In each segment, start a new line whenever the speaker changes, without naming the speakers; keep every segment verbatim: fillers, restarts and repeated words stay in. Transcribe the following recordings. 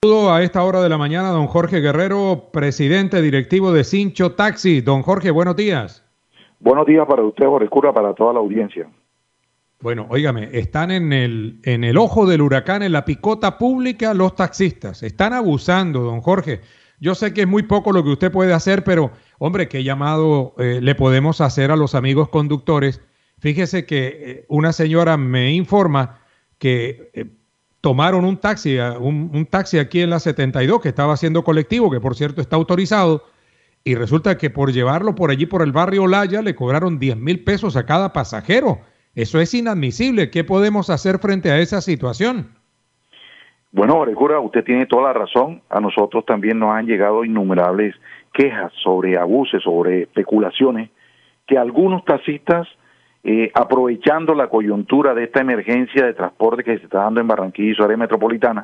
Saludo a esta hora de la mañana, don Jorge Guerrero, presidente directivo de Cincho Taxi. Don Jorge, buenos días.
Buenos días para usted, Jorge Cura, para toda la audiencia.
Bueno, óigame, están en el, en el ojo del huracán, en la picota pública, los taxistas. Están abusando, don Jorge. Yo sé que es muy poco lo que usted puede hacer, pero, hombre, ¿qué llamado eh, le podemos hacer a los amigos conductores? Fíjese que eh, una señora me informa que Eh, tomaron un taxi, un, un taxi aquí en la setenta y dos que estaba haciendo colectivo, que por cierto está autorizado, y resulta que por llevarlo por allí por el barrio Olaya le cobraron diez mil pesos a cada pasajero. Eso es inadmisible. ¿Qué podemos hacer frente a esa situación?
Bueno, Jorge Cura, usted tiene toda la razón. A nosotros también nos han llegado innumerables quejas sobre abusos, sobre especulaciones, que algunos taxistas, Eh, aprovechando la coyuntura de esta emergencia de transporte que se está dando en Barranquilla y su área metropolitana,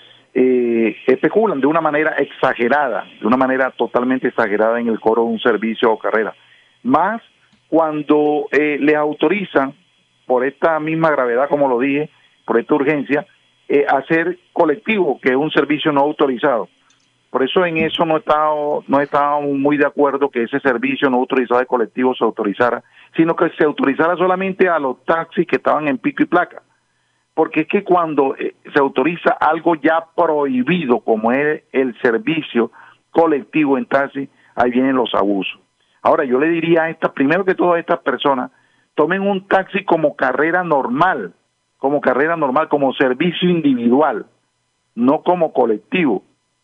eh, especulan de una manera exagerada, de una manera totalmente exagerada en el cobro de un servicio o carrera. Más cuando eh, les autorizan, por esta misma gravedad, como lo dije, por esta urgencia, eh, hacer colectivo, que es un servicio no autorizado. Por eso en eso no he estado, no he estado muy de acuerdo que ese servicio no autorizado de colectivo se autorizara, sino que se autorizara solamente a los taxis que estaban en pico y placa. Porque es que cuando eh, se autoriza algo ya prohibido, como es el servicio colectivo en taxi, ahí vienen los abusos. Ahora, yo le diría a estas, primero que todo a estas personas, tomen un taxi como carrera normal, como carrera normal, como servicio individual, no como colectivo.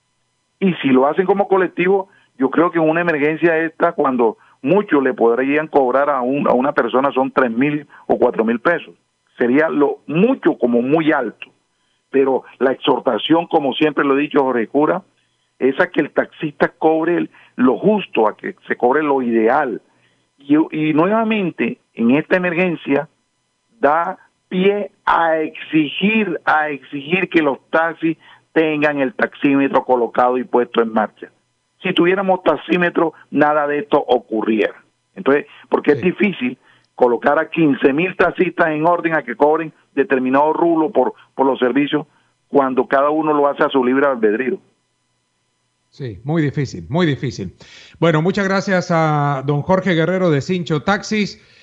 Y si lo hacen como colectivo, yo creo que en una emergencia esta, cuando muchos le podrían cobrar a, un, a una persona son tres mil o cuatro mil pesos. Sería lo mucho como muy alto. Pero la exhortación, como siempre lo he dicho, Jorge Cura, es a que el taxista cobre lo justo, a que se cobre lo ideal. Y, y nuevamente, en esta emergencia, da pie a exigir, a exigir que los taxis tengan el taxímetro colocado y puesto en marcha. Si tuviéramos taxímetro, nada de esto ocurriera. Entonces, porque sí. Es difícil colocar a quince mil taxistas en orden a que cobren determinado rublo por, por los servicios, cuando cada uno lo hace a su libre albedrío.
Sí, muy difícil, muy difícil. Bueno, muchas gracias a don Jorge Guerrero de Cincho Taxis.